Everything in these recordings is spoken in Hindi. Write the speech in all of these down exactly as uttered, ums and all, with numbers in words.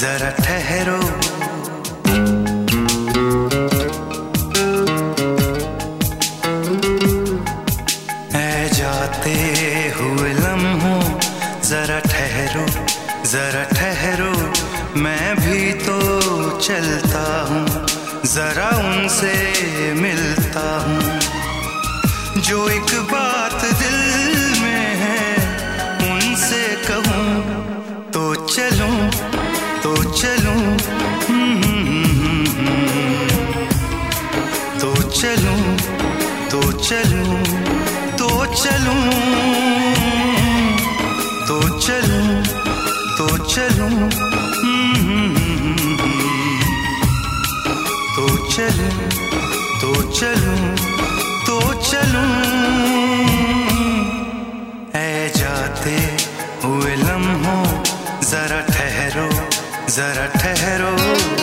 जरा ठहरो। ऐ जाते हुए लम्हों जरा ठहरो, जरा ठहरो, मैं भी तो चलता हूँ, जरा उनसे मिलता हूँ। जो एक बात दिल में है उनसे कहूँ, तो चलूं तो चलूं, तो चलूं तो चलूं, तो चलूं तो चलूं, तो चलूं, तो चलूं तो चलूं, तो चलूं। ऐ जाते हुए लम्हों जरा ठहरो, जरा ठहरो।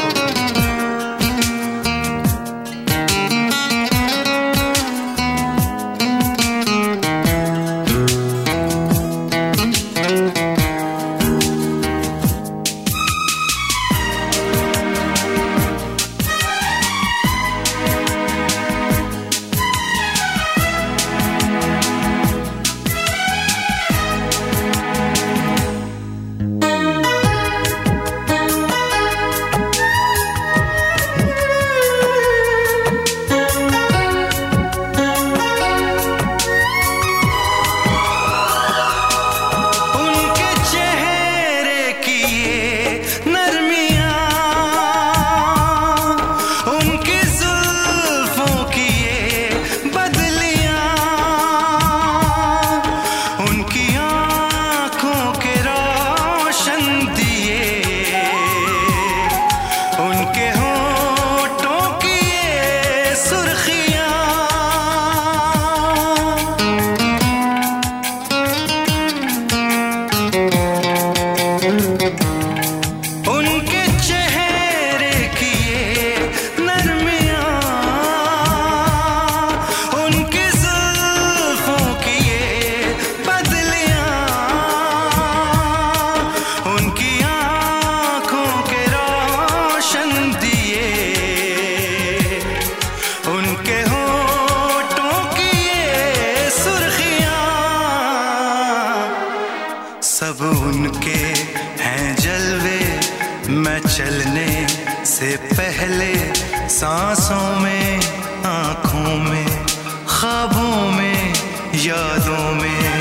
सब उनके हैं जलवे, मैं चलने से पहले सांसों में, आँखों में, ख्वाबों में, यादों में,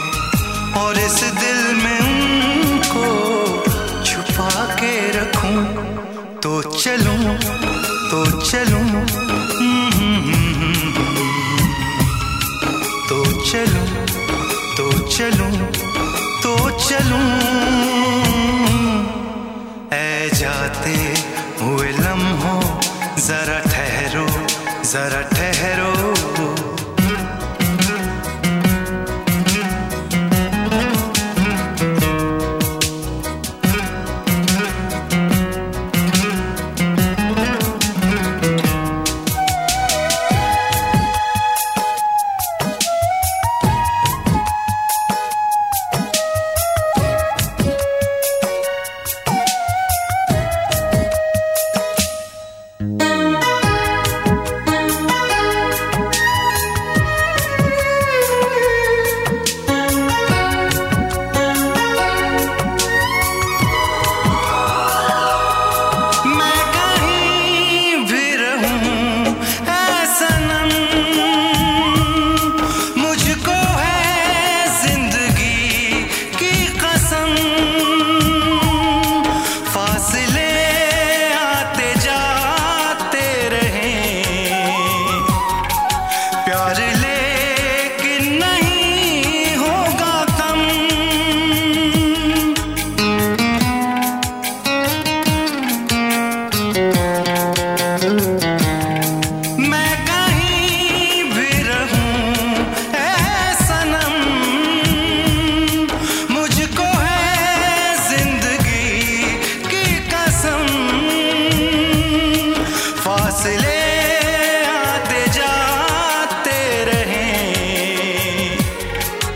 और इस दिल में उनको छुपा के रखूं। तो चलूं तो चलूं, तो चलूं तो चलूं, तो चलूं। ऐ जाते हुए लम्हों जरा ठहरो, जरा ठहरो।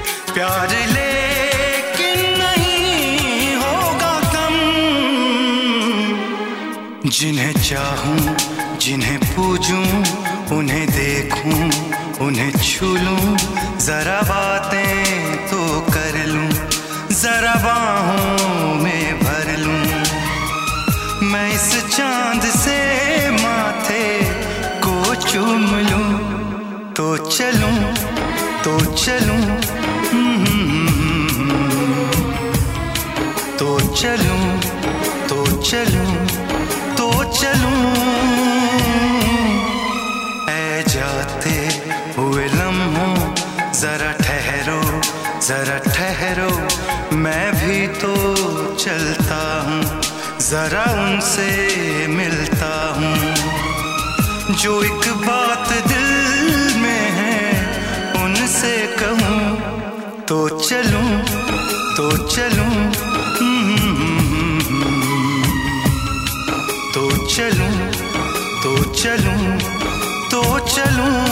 प्यार लेकिन नहीं होगा कम। जिन्हें चाहूं, जिन्हें पूजूं, उन्हें देखूं, उन्हें छू लूं, जरा बातें तो कर लूं, जरा बाहों में भर लूं। मैं इस चांद से माथे को चूम लूं, तो चलूं, तो चलूं, तो चलूं, तो चलूं, तो चलूं। ऐ जाते हुए लम्हों, जरा ठहरो, जरा ठहरो, मैं भी तो चलता हूँ, जरा उनसे मिलता हूँ। जो एक बात दिल में है उनसे कहूँ, तो चलूं, तो चलूं, तो चलूं, तो चलूं, तो चलूं।